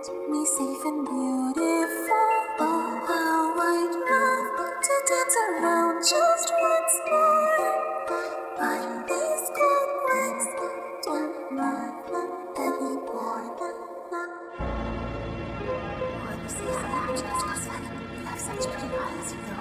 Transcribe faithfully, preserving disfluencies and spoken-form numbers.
me safe and beautiful. Oh, how I'd love to dance around just once more. But these cold legs don't love anymore. Oh, you see how that just looks like you have such pretty eyes.